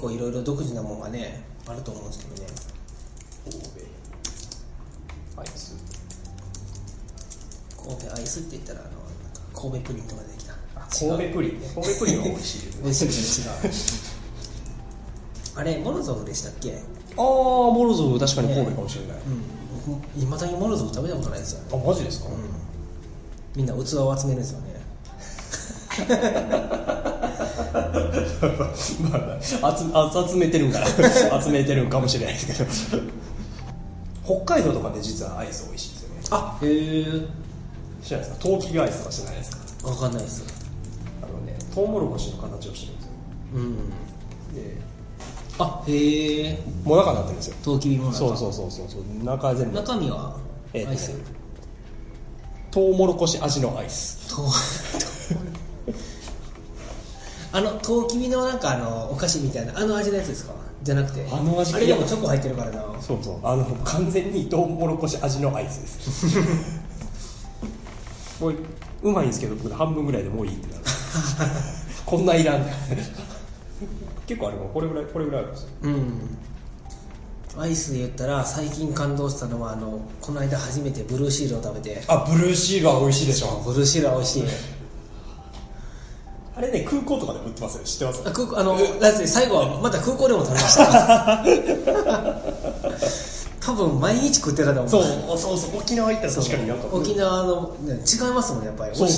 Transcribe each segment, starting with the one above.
構いろいろ独自なものがねあると思うんですけどね。 神戸アイス、 神戸アイスって言ったらなんか神戸プリンとか出てきた。 神戸プリンね。神戸プリンは美味しいですね。 美味しいけど違うあれモロゾフでしたっけ？ ああ、モロゾフ確かに神戸かもしれない。 いまだにモロゾフ食べたことないですよね。 あ、マジですか？ みんな器を集めるんですよね集めてるんから集めてるんかもしれないですけど北海道とかで実はアイス美味しいですよね。 あ、へえ。 知らないですか？トウキビアイスとか知らないですか？ 分かんないです。 トウモロコシの形をしてるんですよ。で、 あ、へえ。 もなかになってるんですよ。 トウキビもなか。 そう中全部中身はアイス、 トウモロコシ味のアイス。 トウキビのなんかお菓子みたいな味のやつですか？じゃなくてあの味、 あれでもチョコ入ってるからな。 そう完全にトウモロコシ味のアイスですもううまいんですけど僕半分ぐらいでもういいってなるこんないらん結構あれもこれぐらいあるんですよ。 アイスで言ったら最近感動したのはこの間初めてブルーシールを食べて。 あ、ブルーシールは美味しいでしょ。 ブルーシールは美味しいあれね、空港とかで売ってますよ。知ってます？ だって最後はまた空港でも食べました多分毎日食ってたと思う。 そう沖縄行ったら確かになんか沖縄の、ね、違いますもんねやっぱり。 そう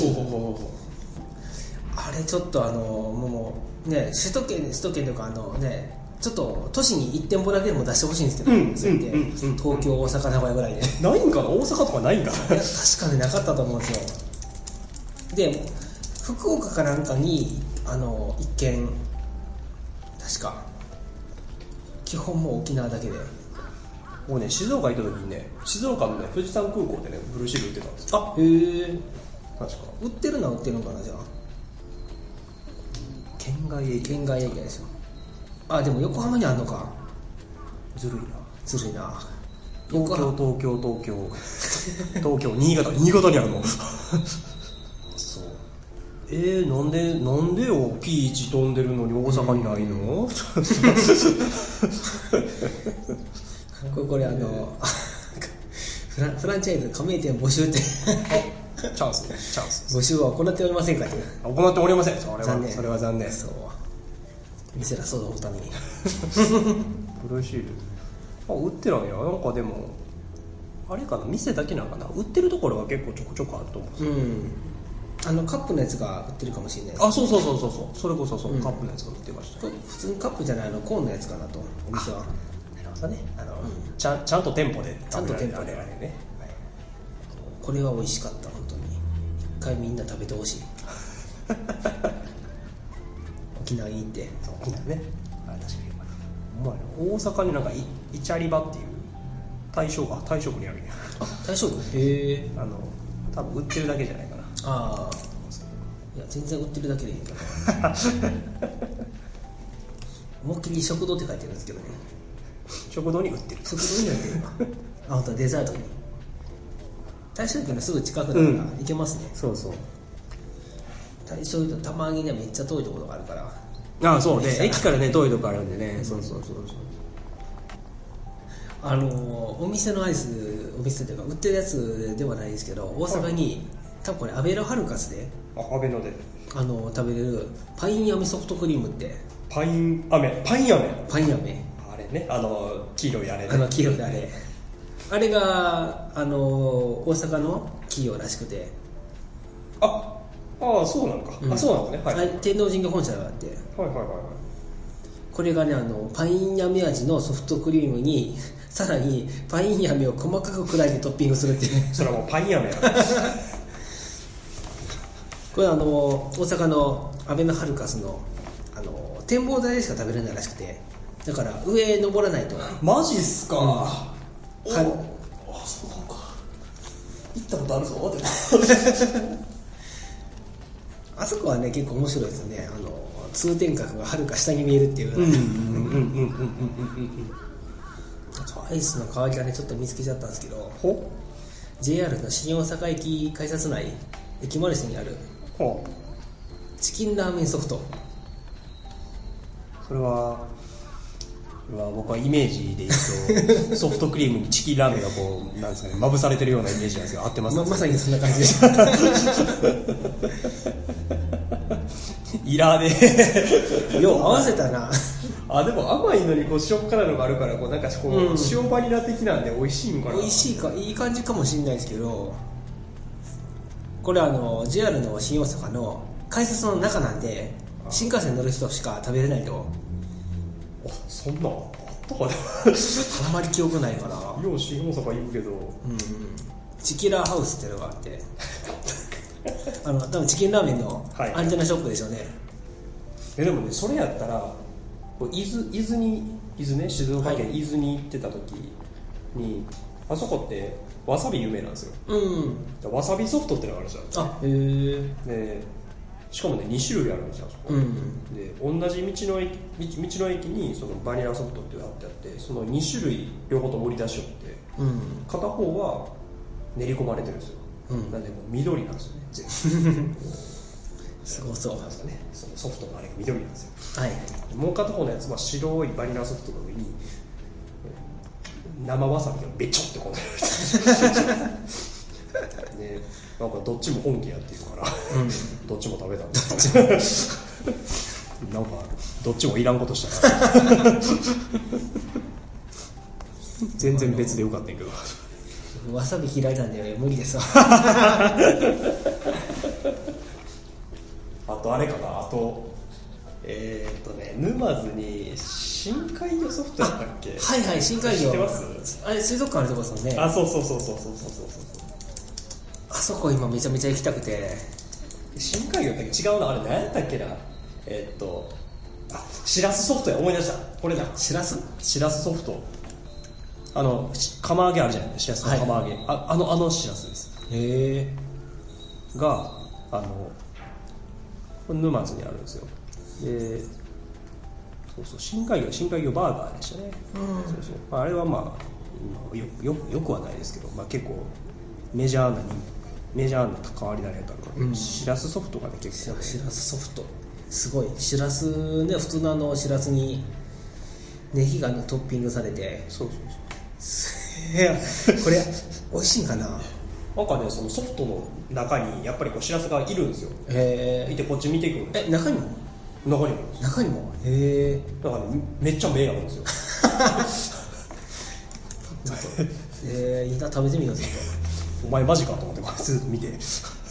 あれちょっともうね首都圏というかねちょっと都市に1店舗だけでも出してほしいんですけど、そうやって東京大阪名古屋ぐらいでないんかな。大阪とかないんかな。 いや確かになかったと思うんですよ。で福岡かなんかに一軒確か基本もう沖縄だけで。 もうね、静岡行った時にね、静岡のね富士山空港でねブルーシール売ってたんですよ。 あ、へえ。 確か売ってるのは売ってるのかな。じゃあ県外エリアですよ。あ、でも横浜にあんのか。 ずるいな。 東京新潟にあるのそう。なんでよピーチ飛んでるのに大阪にないのこれフランチャイズ加盟店募集ってチャンス募集は行っておりませんかって行っておりません。それは残念。 そう店らそうだのためにブルーシール売ってないや。なんかでもあれかな、店だけなんかな。売ってるところは結構ちょこちょこあると思うんですよ。 カップのやつが売ってるかもしれない。 あ、そうそれこそカップのやつが売ってました。 普通にカップじゃないコーンのやつかなとお店は。 なるほどね。ちゃんと店舗で食べられるあれね。 これは美味しかった本当に。一回みんな食べてほしい沖縄に行って。 沖縄ね。あ、確かに大阪になんかイチャリバっていう大正区にあるんや。 大正区。へえ。 多分売ってるだけじゃないかな。 ああ、いや全然売ってるだけでいいから思いっきり食堂って書いてるんですけどね。 食堂に売ってる。 食堂に売ってるかあ、本当デザートに。大正区のすぐ近くだから行けますね。 そう大正区と玉城にはめっちゃ遠いところがあるから。 あ、そうね。駅からね遠いところあるんでね。そうお店のアイス、お店というか売ってるやつではないですけど、大阪に多分これアベノハルカスでアベノで食べれるパイン飴ソフトクリームって。 パイン飴あれね、黄色いあれね。 黄色いあれあれが大阪の企業らしくて。 ああ、そうなのか。そうなのね。はい。 天王寺が本社があって、 はい。 これがねパイン飴味のソフトクリームにさらにパイン飴を細かく砕いてトッピングするっていうそれはもうパイン飴やこれ大阪のアベノハルカスの展望台でしか食べれないらしくて、だから上登らないと。 マジっすか。 はい。 そうか。行ったことあるぞあそこはね結構面白いですよね。通天閣がはるか下に見えるっていう。アイスの代わりがねちょっと見つけちゃったんですけど、JR の新大阪駅改札内駅マルシェにあるチキンラーメンソフト。 それは僕はイメージで言うとソフトクリームにチキンラーメンがこうなんですかね、まぶされてるようなイメージなんですけど、合ってますか？ まさにそんな感じですイラーでよう合わせたなでも甘いのにこう塩辛いのがあるからこうなんかこう、塩バニラ的なんで美味しいんかな。 美味しいか、いい感じかもしれないですけど、これJR の新大阪の改札の中なんで新幹線乗る人しか食べれないと。 そんなんあったかなあんまり記憶ないかな。 よう新大阪行くけど、 チキラーハウスっていうのがあって多分チキンラーメンのアンテナショップでしょうね。 でもね、それやったら伊豆ね、静岡県伊豆に行ってた時に、あそこってわさび有名なんですよ。わさびソフトってのがあるじゃん。 あ、へえ。 でしかもね2種類あるんですよ、あそこ。で同じ道の駅にそのバニラソフトっていうのがあって、その2種類両方とも売り出しよって、片方は練り込まれてるんですよ。なんでもう緑なんですよね、全部すごそうなんですかね、そのソフトのあれが緑なんですよ。 はい。 もう片方のやつは白いバニラソフトの上に生わさびがべちょってこんででなんかどっちも本気やっていうから、どっちも食べたんですなんかどっちもいらんことしたから全然別でよかったんやけど、 わさび嫌いなんで無理ですわあとあれかな、あと沼津に深海魚ソフトやったっけ。 はいはい、深海魚知ってます？ あれ水族館あるとこですもんね。 そうあそこ今めちゃめちゃ行きたくて。 深海魚って違うな、あれ何やったっけな。しらすソフトや、思い出した、これだ。 しらすソフト、釜揚げあるじゃないですか、しらすの釜揚げ、あのしらすです。 へえ。 が沼津にあるんですよ。で深海魚バーガーでしたね。あれはまあよくはないですけど、結構メジャーな関わりなやったので、しらすソフトがね結構、 しらすソフトすごい。しらすね、普通のしらすにネギがトッピングされて、いやこれ美味しいんかな。 なんかね、そのソフトの中にやっぱりこうしらすがいるんですよ。いてこっち見ていくんです。 中にもへえ。 だからめっちゃ目合うんですよいいな、食べてみようぜ。 お前マジかと思ってこいつ見て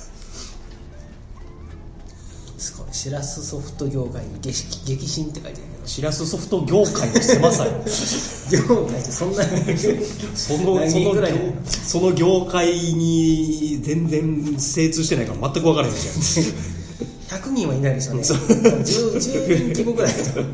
すごい。しらすソフト業界に激震って書いてあるけど、 しらすソフト業界の狭さよ業界ってそんなにその業界に全然精通してないから全く分からへんじゃん 100人はいないでしょうね。10人規模ぐらい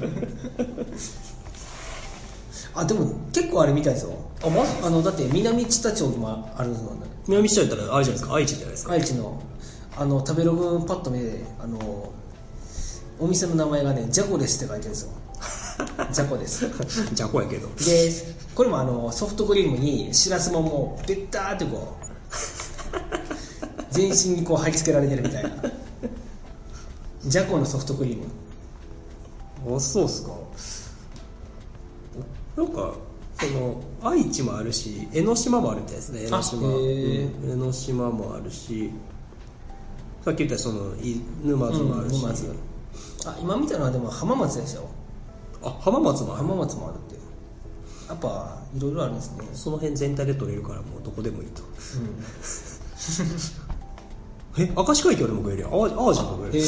でも結構あれみたいですよ。 マジ？ だって南知多町にもあるの。 南知多やったらあれじゃないですか、愛知じゃないですか。 愛知の食べログパッと見て、お店の名前がね、ジャコですって書いてるんですよジャコですジャコやけど。 でこれもソフトクリームにしらすももうベッターってこう全身にこう貼り付けられてるみたいなジャコのソフトクリーム。 そうっすか。なんか愛知もあるし江ノ島もあるみたいですね。江ノ島もあるし、さっき言った沼津もあるし、 今見たのはでも浜松ですよ。 浜松もあるってやっぱいろいろあるんですね。 その辺全体で取れるからもうどこでもいいと。明石海峡でも食えるやん。淡路も食える。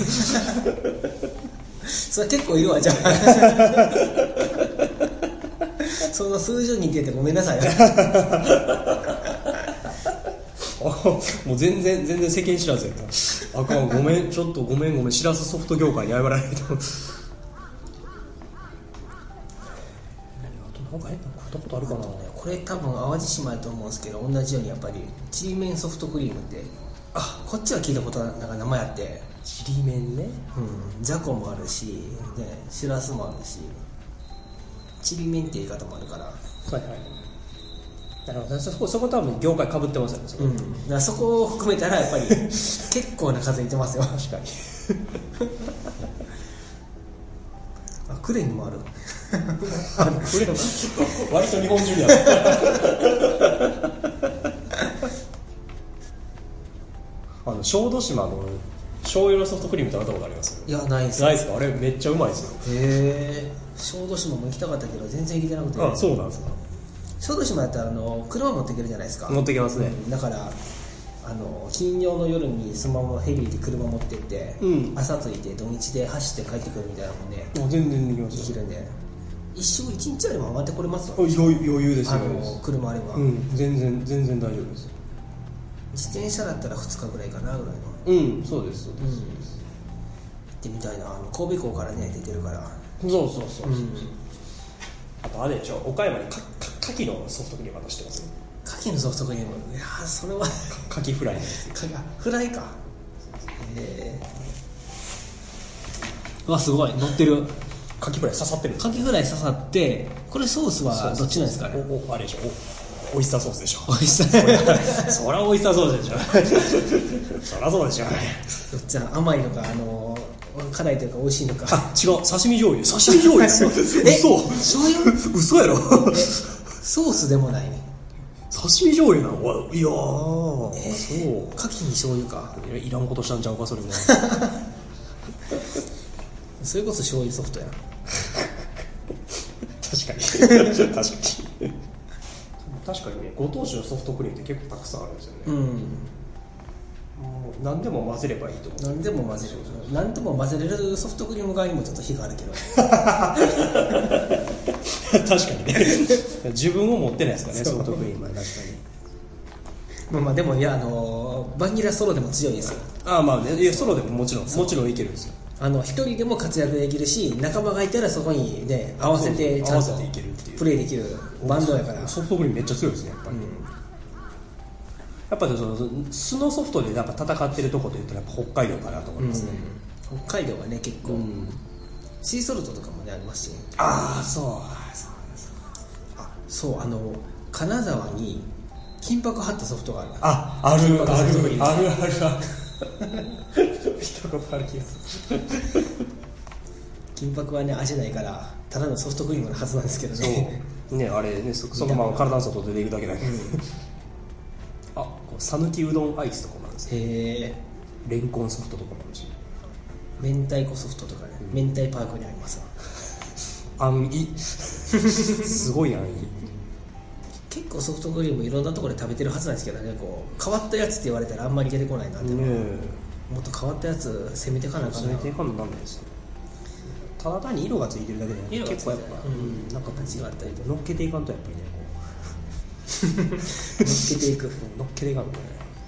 それ結構いるわ。じゃあその数十人って言ってごめんなさいもう全然世間知らずやったあかん、ごめんしらすソフト業界に謝らないとあとなんか食ったことあるかな。 これ多分淡路島やと思うんですけど、同じようにやっぱりちりめんソフトクリームって、こっちは聞いたことなんか名前あって、 ちりめんね、 じゃこもあるし、ね、しらすもあるし、ちりめんって言い方もあるから。 なるほど、そこ多分業界かぶってますよね。 だからそこを含めたらやっぱり結構な数いてますよ。 確かに呉にもある割と日本中にある小豆島の醤油のソフトクリーム食べたことあります？ いや、ないです。 ないですか？あれめっちゃうまいですよ。 へえ。小豆島も行きたかったけど全然行けてなくて。 あ、そうなんですか。 小豆島やったら車持っていけるじゃないですか。 持ってきますね、 だから金曜の夜にそのままヘリで車持ってって、朝着いて土日で走って帰ってくるみたいなもんね。 全然できますよ。 できるんで一日あれば上がってこれますよ。 余裕ですよ。 車あれば、 全然大丈夫です。 自転車だったら2日ぐらいかなぐらいの。 そうです。行ってみたいな。神戸港からね出てるから。 そう、あとあれでしょ、岡山に牡蠣のソフトクリーム出してますね。 牡蠣のソフトクリーム、いやそれは牡蠣フライのやつ。 フライか。うわ、すごい乗ってる。 牡蠣フライ刺さってる。 牡蠣フライ刺さって、これソースはどっちなんですかね。 あれでしょ、オイスターソースでしょ。 オイスターそりゃオイスターソースでしょ。そりゃそうでしょ。 どっち甘いのか辛いというか美味しいのか。 違う、刺身醤油。刺身醤油ですよ。 醤油？ 嘘やろ。 ソースでもないね。 刺身醤油なの？いやー、そう。 牡蠣に醤油か。 いらんことしたんちゃうか、それも。 それこそ醤油ソフトや。 確かにね、ご当地のソフトクリームって結構たくさんあるんですよね。もう何でも混ぜればいいと思う。 何でも混ぜる。何でも混ぜれるソフトクリーム側にもちょっと火があるけど。 確かにね。自分を持ってないですからね、ソフトクリームは。確かに。まあでもいやバニラソロでも強いですよ。 まあね、いやソロでももちろんいけるんですよ。 一人でも活躍できるし、仲間がいたらそこにね合わせてちゃんといけるっていうプレイできるバンドやから。 ソフトクリームめっちゃ強いですね、やっぱり。やっぱりその素のソフトでなんか戦ってるとこといったらやっぱ北海道かなと思いますね。 北海道はね結構、シーソルトとかもねありますし、ね。そう金沢に金箔貼ったソフトがある。 ある見たことある気がする。 金箔はね味ないからただのソフトクリームのはずなんですけどね。 そうね、あれね、そのまま体の外出ていくだけだけど。讃岐うどんアイスとかもあるんですよ。レンコンソフトとかもあるし、 明太子ソフトとかね、明太パークにありますわ。 安易すごい安易。 結構ソフトクリームいろんなところで食べてるはずなんですけどね、変わったやつって言われたらあんまり出てこないなっていうのは、もっと変わったやつ攻めていかなあかんな。 攻めていかななんないですよ。ただ単に色がついてるだけで結構やっぱなんか違ったり乗っけていかんとやっぱりね乗っけていく乗っけていかんとね。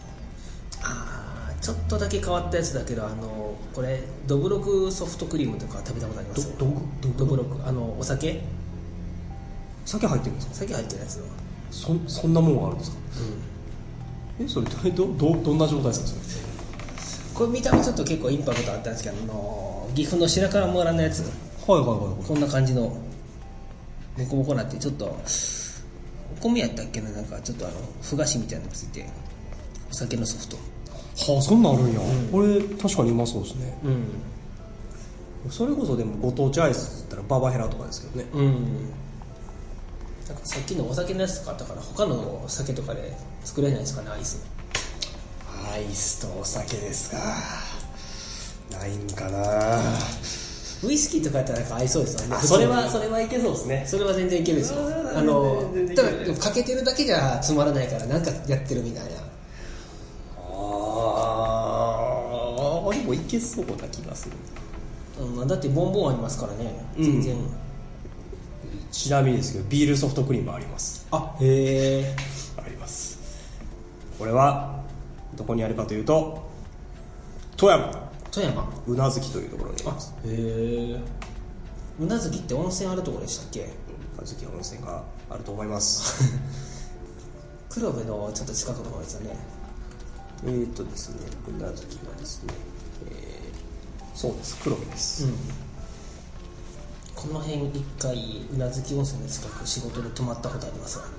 ちょっとだけ変わったやつだけどこれどぶろくソフトクリームとか食べたことあります？どぶろくお酒入ってるんですか？ 酒入ってるやつ。 そんなもんがあるんですか？それどんな状態ですか？ これ見た目ちょっと結構インパクトあったんですけど岐阜の白川村のやつ、こんな感じのモコモコなってちょっとお米やったっけな、なんかちょっとふ菓子みたいなのがついてお酒のソフト。 そんなんあるんや。これ確かにうまそうですね。それこそでもご当地アイスって言ったらババヘラとかですけどね。 なんかさっきのお酒のやつとかあったから他の酒とかで作れないですかね、アイスとお酒ですか。ないんかな。 ウイスキーとかやったらなんか合いそうですよね。 それはいけそうですね。 それは全然いけるですよ。ただかけてるだけじゃつまらないからなんかやってるみたいな。 でもいけそうな気がする。 だってボンボンありますからね、全然。 ちなみにですけどビールソフトクリームあります。 へえ。 あります。これはどこにあるかというと富山宇奈月というところにあります。 宇奈月って温泉あるところでしたっけ？ 宇奈月温泉があると思います。 黒部のちょっと近くの方ですよね。 ですね、宇奈月はですね、そうです、黒部です。 この辺一回宇奈月温泉の近く仕事で泊まったことありますわ。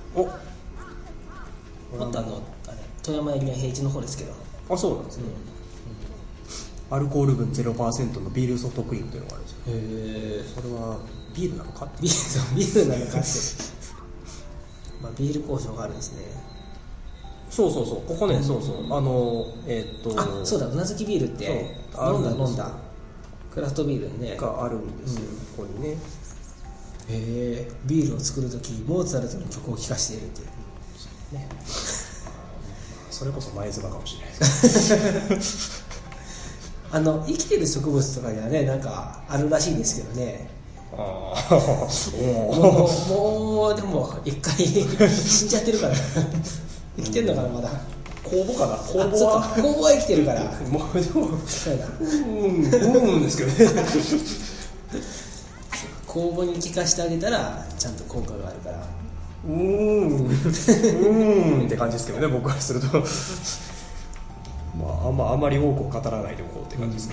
また富山エリア平地の方ですけど。 そうなんですね。アルコール分 0% のビールソフトクリームというのがあるんですよ。それはビールなのかってビールなのかってまあビール工場があるんですね。 そうここね、そうそうだ、うなずきビールって飲んだクラフトビールねがあるんですよ、ここにね。 ビールを作るときモーツァルトの曲を聴かせているっていうね。 それこそ前妻かもしれないです生きてる植物とかにはねなんかあるらしいですけどね。もうでも一回死んじゃってるから生きてんのかなまだ。 酵母かな。 酵母は生きてるからもうでもそうだですけどね酵母に効かしてあげたらちゃんと効果があるからって感じですけどね、僕からするとまああまり多くを語らないでおこうって感じです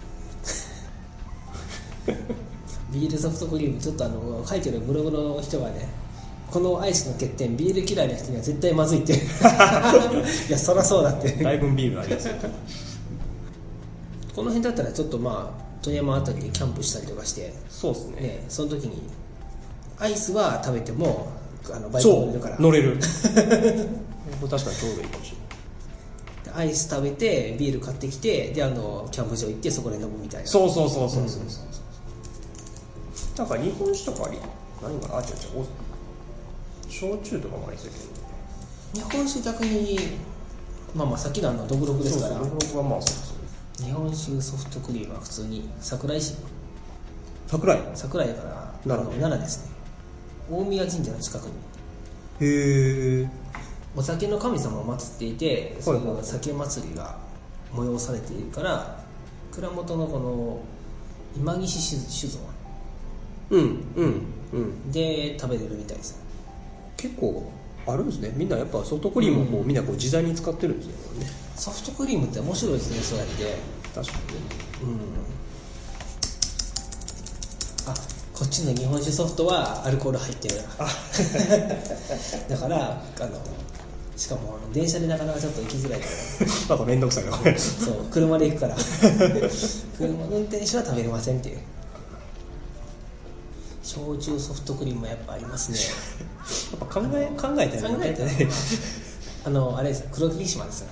けどね、 ビールソフトクリームちょっと書いてるブログの人がねこのアイスの欠点ビール嫌いな人には絶対まずいっていやそりゃそうだってだいぶビールありますよこの辺だったらちょっとまあ富山あたりでキャンプしたりとかしてそうですね。 その時にアイスは食べてもバイク乗れるから乗れる確かにちょうどいいかもしれない。 アイス食べてビール買ってきてでキャンプ場行ってそこで飲むみたいな。 そうなんか日本酒とか何か焼酎とかもありそうけど日本酒逆にまあさっきのどぶろくですから。 どぶろくはまあそう日本酒ソフトクリームは普通に桜井だから奈良ですね。大宮神社の近くにへえお酒の神様を祀っていてその酒祭りが催されているから蔵元のこの今岸酒造で食べれるみたいです。 結構あるんですね。みんなやっぱソフトクリームをみんな自在に使ってるんですよね。 ソフトクリームって面白いですね。そうやって確かにね。 こっちの日本酒ソフトはアルコール入ってるだからしかも電車でなかなかちょっと行きづらいからあと面倒くさいなそう車で行くから車の運転手は食べれませんっていう。焼酎ソフトクリームもやっぱありますね。 やっぱ考えたねあれです黒霧島ですよ。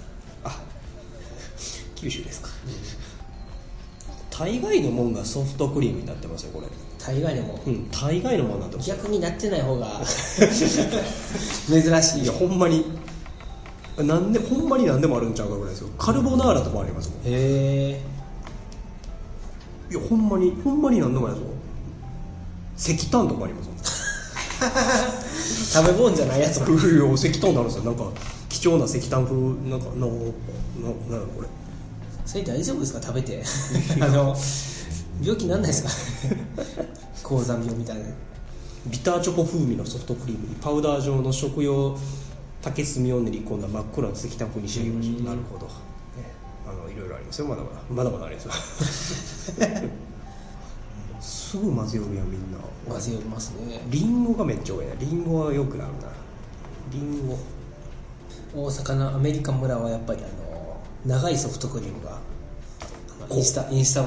九州ですか、大概のもんがソフトクリームになってますよこれ。 大概のもん、 大概のもんになってます。 逆になってない方が珍しい。 いやほんまにほんまに何でもあるんちゃうかぐらいですよ。カルボナーラとかありますもん。 へえ。 いやほんまに何でもあるぞ。石炭とかありますもん食べ物じゃないやつも石炭あるんですよ。なんか貴重な石炭風なんかなんこれ。 それ大丈夫ですか食べて病気なんないですか高山病みたいな。 ビターチョコ風味のソフトクリームにパウダー状の食用竹炭を練り込んだ真っ黒な石炭風に仕上げました。なるほど、いろいろありますよ。まだまだありますよすぐ混ぜよるやんみんな。 混ぜよりますね。 リンゴがめっちゃ多いな。リンゴはよくなるな。リンゴ大阪のアメリカ村はやっぱり長いソフトクリームがインスタ映えする、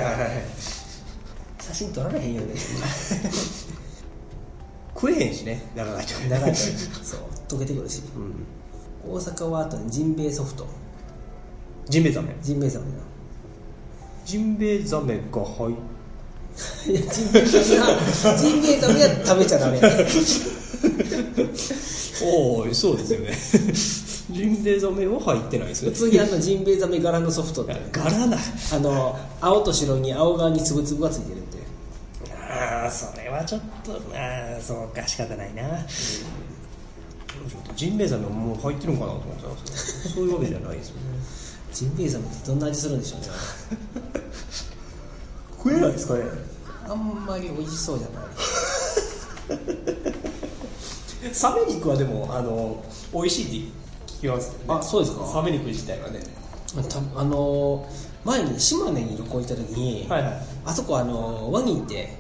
写真撮られへんよね食えへんしね長いとそう溶けてくるし、大阪はあとジンベエソフトジンベエザメジンベエザメが入っいやジンベエザメは食べちゃダメおーそうですよねジンベエザメは入ってないですよ。 普通にジンベエザメ柄のソフトって柄だ青と白に青側につぶつぶがついてるんで。 それはちょっとそうか仕方ないな、ジンベエザメもう入ってるのかなと思ったんですけどそういうわけじゃないですよね。 ジンベエザメってどんな味するんでしょうね食えないですかね。 あんまり美味しそうじゃないサメ肉はでも美味しいって聞きますよね。 そうですか。 サメ肉自体はね。 前に島根に旅行行った時に、あそこワニって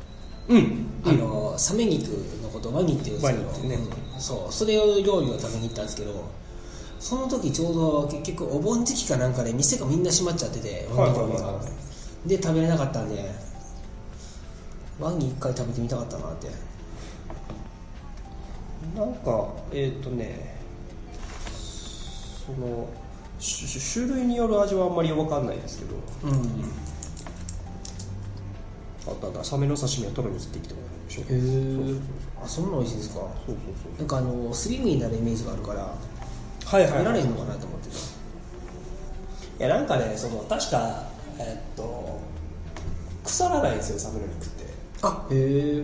サメ肉のことをワニって言うんですけど、 ワニってね、 それを料理を食べに行ったんですけど、その時ちょうど結局お盆時期かなんかで店がみんな閉まっちゃってて、ワニ料理がで食べれなかったんで、 に1回食べてみたかったなって。 なんかその種類による味はあんまり分かんないですけど、ただサメの刺身はトロに切ってきてもらうんでしょ。 へえ。あ、そんな美味しいんですか。なんかスリムになるイメージがあるから、食べられるのかなと思ってた。 いやなんかね、確か腐らないんですよ、サメの肉って。 あ、へ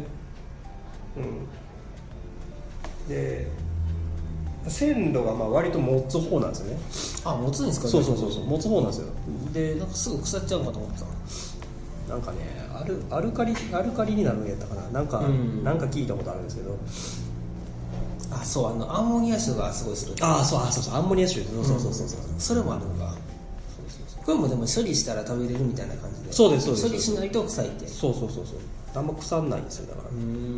え。 で鮮度が割と持つ方なんですよね。 あ、持つんですか。 そう持つ方なんですよ。 でなんかすぐ腐っちゃうかと思ってた。 なんかね、アルカリになるんやったかな、なんか聞いたことあるんですけど、 あ、そう、アンモニア臭がすごいする。 そうアンモニア臭、 それもあるのか。これもでも処理したら食べれるみたいな感じで。 そうです処理しないと臭いって。 そうあんま腐んないんですよ、だから。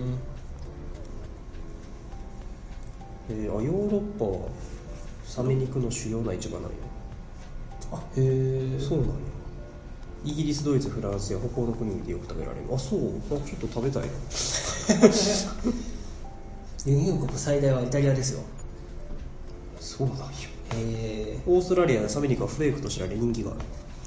ヨーロッパはサメ肉の主要な市場なんよ。 あ、へえ。 そうなんよ。イギリス、ドイツ、フランスや北欧の国でよく食べられる。あ、そう、ちょっと食べたいな。 輸入国最大はイタリアですよ。 そうなんよ。 へえ。 オーストラリアでサメ肉はフレークと知られ人気がある。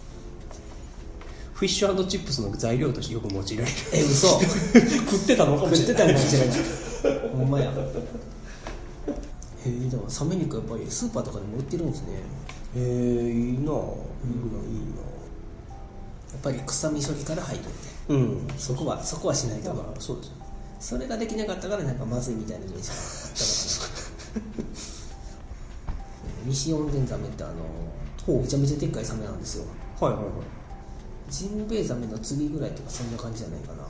フィッシュ&チップスの材料としてよく用いられる。 嘘。 食ってたのかもしれない。 ほんまや。へえ。でもサメ肉やっぱりスーパーとかでも売ってるんですね。 いいな。 やっぱり臭み処理から入るんで、そこはしないと。 そうです。 それができなかったからなんかまずいみたいなイメージがあったのかな。西温泉ザメってめちゃめちゃでっかいサメなんですよ。ジンベエザメの次ぐらいとかそんな感じじゃないかな。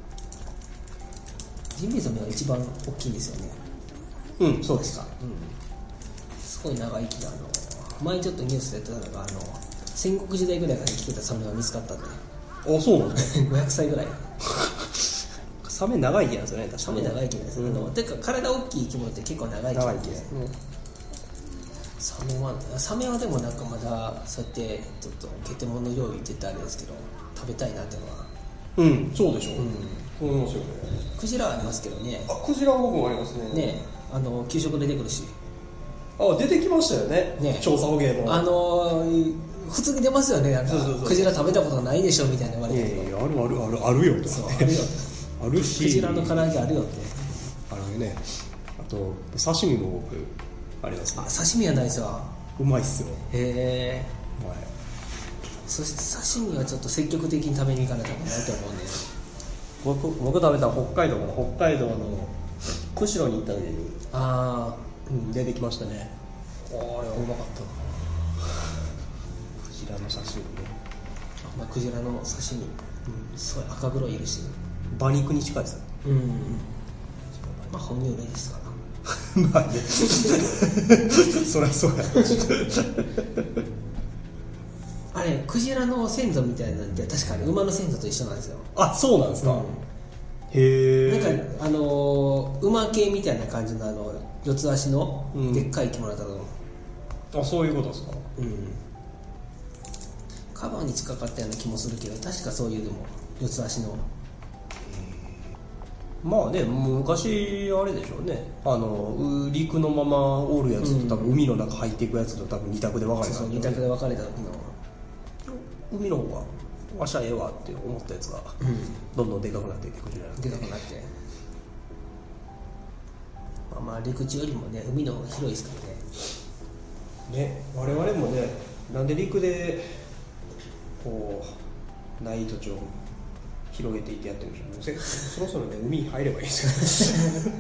ジンベエザメが一番大きいんですよね。 そうですか。 すごい長生きで、前ちょっとニュースでやってたのが戦国時代ぐらいから生きてたサメが見つかったんで。 あ、そうなんですか。 500歳ぐらい。 サメ長生きなんですよね、確かサメ長生きなんですよ。てか体大きい生き物って結構長生きなんで。サメはでもなんかまだそうやってちょっとゲテモノ料理って言ったらあれですけど食べたいなっていうのは。 そうでしょう。そう思いますよね。 クジラはありますけどね。 あ、クジラは僕もありますね。 ね、給食出てくるし。 出てきましたよね。調査捕鯨の。 普通に出ますよね。なんかクジラ食べたことないでしょみたいな言われて。 あるよと。 そう、あるよ。 あるし。 クジラの唐揚げあるよって。 あるね。あと刺身も僕ありますね。 刺身はないですわ。 うまいっすよ。 へえ。そして刺身はちょっと積極的に食べに行かないとなと思うんで。 僕食べた北海道の釧路に行った時に出てきましたね。あれはうまかったな。クジラの刺身ね。 クジラの刺身、すごい赤黒い色してる。 馬肉に近いですね。 哺乳類ですから。 まあね。そりゃそうや。 あれクジラの先祖みたいなんて確かに馬の先祖と一緒なんですよ。 あ、そうなんですか。へえ。 なんか馬系みたいな感じの四つ足のでっかい生き物だと思う。 あ、そういうことですか。 カバに近かったような気もするけど、確かそういうでも四つ足の。 まあね、昔あれでしょうね。陸のままおるやつと多分海の中入っていくやつと多分二択で分かれた。 そう二択で分かれた時の。 海の方がわしゃええわって思ったやつがどんどんでかくなっていくじゃないでかくなって。まあ陸地よりもね海の方が広いですからね。 ね、我々もね、なんで陸でこうない土地を広げていってやってるんでしょうね。そろそろね海に入ればいいですよね。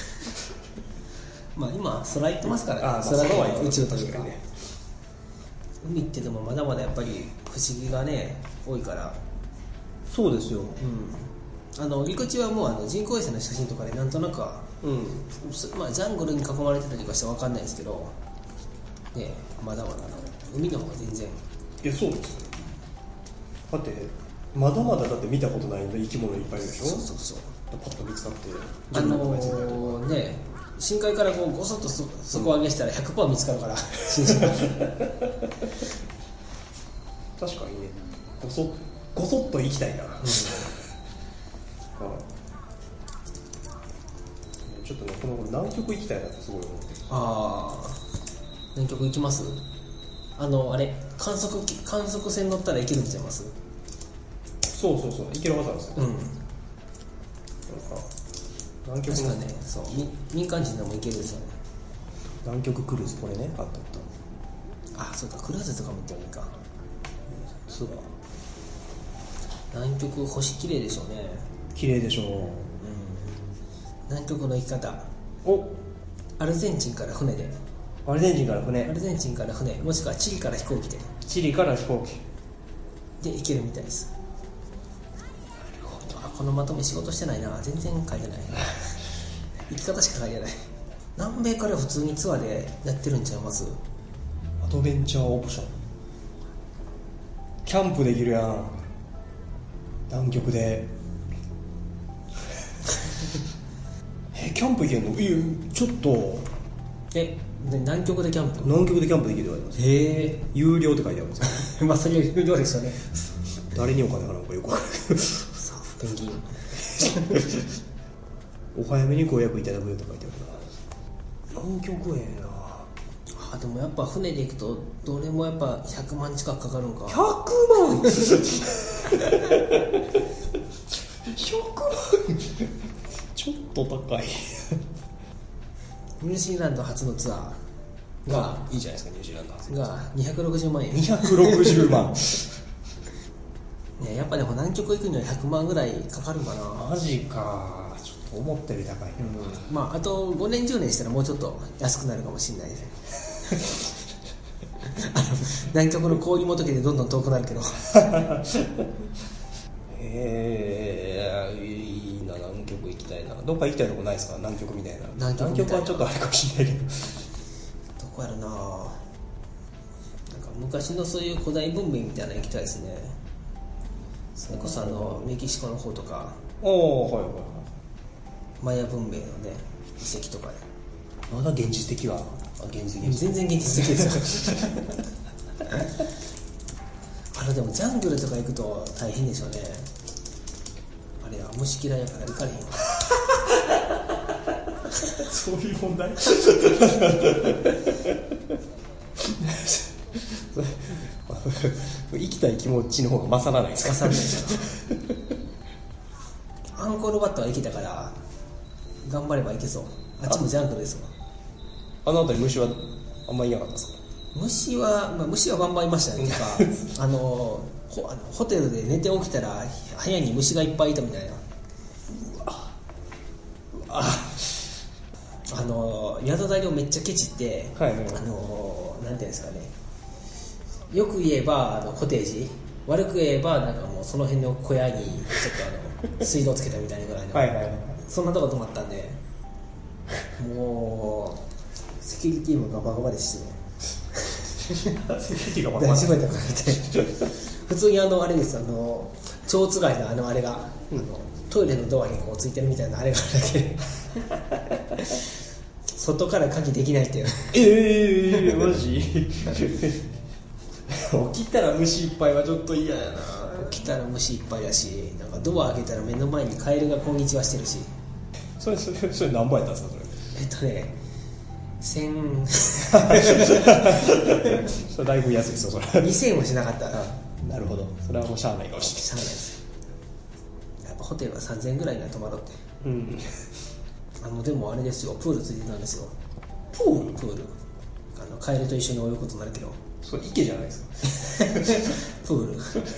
まあ今空行ってますからね。 空は宇宙というかね。海ってでもまだまだやっぱり不思議がね多いから。 そうですよ。 陸地はもう人工衛星の写真とかでなんとなくは、まあジャングルに囲まれてたりとかして分かんないですけどね、まだまだ海の方が全然。 いや、そうですよ。だってまだまだだって見たことない生き物いっぱいいるでしょ。 そうパッと見つかってね、深海からこうゴソッと底上げしたら 100% 見つかるから確かにね、ごそっと行きたいな、 南極行きたいなってすごい思ってる。 ああ、南極行きます？あれ観測船乗ったら行けるんちゃいます？ そう行けるはずなんですよ。なんか南極確かね、そう民間人でも行けるですよね。 南極クルーズ、これね、あった。 あ、そうか、クルーズとかも行ってもいいか。 そうだ。 南極星綺麗でしょうね。 綺麗でしょう。 南極の行き方、 お、 アルゼンチンから船で、 アルゼンチンから船、 もしくはチリから飛行機でチリから飛行機行けるみたいです。なるほど。このまとめ仕事してないな、全然書いてない行き方しか書いてない。南米から普通にツアーでやってるんちゃいます？ アドベンチャーオプション、キャンプできるやん、南極でキャンプ行けんの？いや、ちょっと南極でキャンプ？ 南極でキャンプできるようになります。 へえ、 有料って書いてあるんですよまあそれは有料ですよね誰にお金払うのかよくわかるさあ、ペンギンお早めにご予約いただくよって書いてあるな。南極なあ。でもやっぱ船で行くとどれもやっぱ100万近くかかるんか。 100万100万ちょっと高いニュージーランド初のツアーがいいじゃないですか、ニュージーランド初が260万円 260万ね、やっぱでも南極行くには100万ぐらいかかるかな。 マジか、ちょっと思ったより高いな、 まああと5年10年したらもうちょっと安くなるかもしれないです南極の氷も溶けてどんどん遠くなるけどいいな、南極行きたいな。どっか行きたいとこないですか、南極みたいな。南極はちょっとあれかもしれないけどどこやろな。なんか昔のそういう古代文明みたいなの行きたいですね。それこそメキシコの方とか、マヤ文明のね遺跡とかで。 まだ現実的は全然現実的ですよでもジャングルとか行くと大変でしょうね。あれは虫嫌いやから行かれへんわそういう問題生きたい気持ちの方が勝らないですか。 勝らないですアンコールワットは行けたから頑張れば行けそう。あっちもジャングルですわ。 あの辺り虫はあんまりいなかったですか。 虫はバンバンいましたねとかホテルで寝て起きたら部屋に虫がいっぱいいたみたいな。宿材料めっちゃケチって、なんていうんですかね、よく言えばコテージ、悪く言えばなんかもうその辺の小屋にちょっと水道つけたみたいなぐらいのそんなとこ泊まったんで、もうセキュリティもガバガバですしねセキュリティがバ大丈夫だとか言って普通にあれです、蝶つがいのあれが、トイレのドアにこうついてるみたいなあれがあるだけ外から鍵できないっていう。 マジ起きたら虫いっぱいはちょっと嫌やな。 起きたら虫いっぱいだし、なんかドア開けたら目の前にカエルがこんにちはしてるし。 それ何本やったんですか、それ。 1000 それだいぶ安いですよ、それ。 2000もしなかったな。 なるほど、それはもうしゃあないかもしれない。 しゃあないです。やっぱホテルは3000円ぐらいには泊まろうって。でもあれですよ、プールついてたんですよ。プールカエルと一緒に泳ぐことになるけど、 それ池じゃないですかプール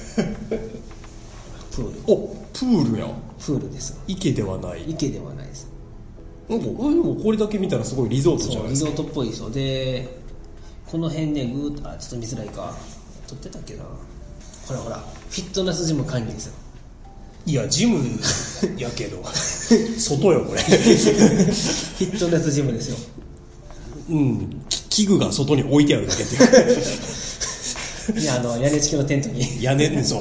お、プールやん。 プールですよ。 池ではない。 池ではないです。 でもこれだけ見たらすごいリゾートじゃないですか。 リゾートっぽいですよ。でこの辺ね、ぐーっとちょっと見づらいか、撮ってたっけな。ほらフィットネスジム管理ですよ。 いや、ジムやけど外よこれフィットネスジムですよ。 器具が外に置いてあるだけっていういや、屋根付きのテントに屋根、そう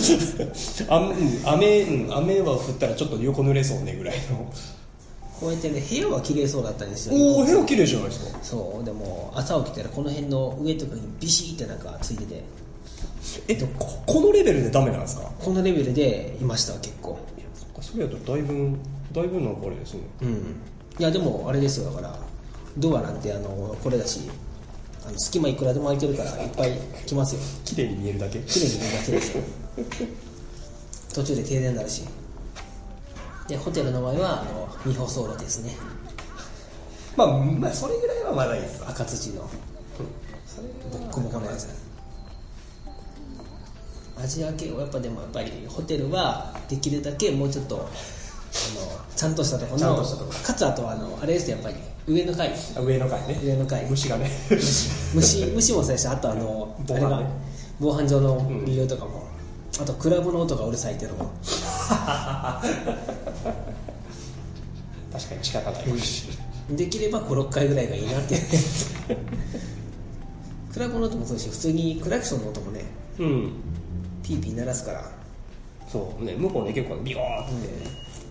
雨は降ったらちょっと横濡れそうねぐらいの。 こうやってね、部屋は綺麗そうだったんですよ。 おお、部屋綺麗じゃないですか。 そう、でも朝起きたらこの辺の上とかにビシーってなんかついてて、 このレベルでダメなんですか。 このレベルでいました。結構。 それやとだいぶなんかあれですね。 いやでもあれですよ、だからドアなんてこれだし、隙間いくらでも空いてるからいっぱい来ますよ。 綺麗に見えるだけ。 綺麗に見えるだけですよ途中で停電になるし。でホテルの場合は未舗装路ですね。 まあそれぐらいはまだいいですわ。 赤土のボッコボコのやつ。アジア系はやっぱりホテルはできるだけもうちょっとちゃんとしたところの、かつあとあれですよ、やっぱり上の階、 上の階ね、 上の階虫がね虫もそうやし、あと防犯上の理由とかも、あとクラブの音がうるさいっていうのも確かに仕方ない。 できれば5、6回ぐらいがいいなっていうクラブの音もそうし、普通にクラクションの音もね、ピーピー鳴らすから。 そうね、向こうね結構ビコーって、